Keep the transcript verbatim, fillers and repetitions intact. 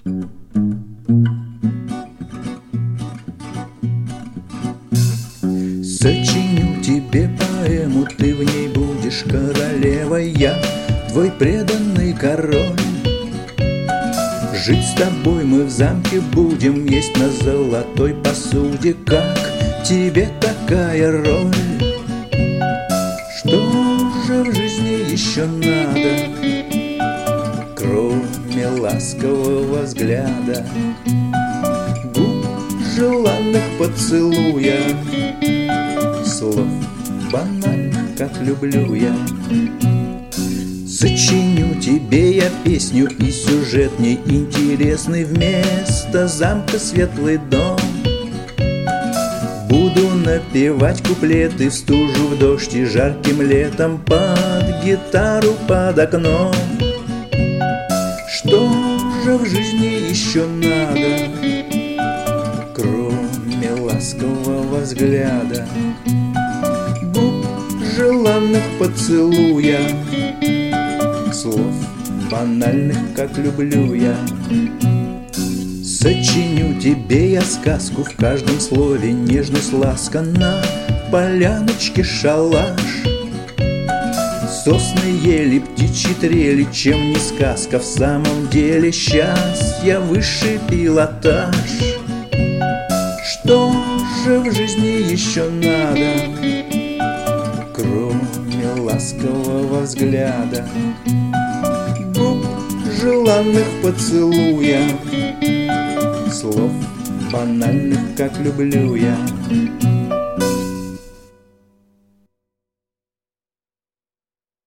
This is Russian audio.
Сочиню тебе поэму, ты в ней будешь королевой, я твой преданный король. Жить с тобой мы в замке будем, есть на золотой посуде. Как тебе такая роль? Что же в жизни еще надо, кроме ласкового взгляда, губ желанных поцелуя, слов банальных, как люблю я? Сочиню тебе я песню, и сюжет не интересный. Вместо замка светлый дом. Буду напевать куплеты в стужу, в дождь и жарким летом, под гитару, под окном. Что же в жизни еще надо, кроме ласкового взгляда, губ желанных поцелуя, слов банальных, как люблю я? Сочиню тебе я сказку, в каждом слове нежность, ласка. На поляночке шалаш, сосны, ели, птичьи трели, чем не сказка в самом деле. Счастье высший пилотаж. Что же в жизни еще надо, кроме ласкового взгляда, губ желанных поцелуя, слов банальных, как люблю я?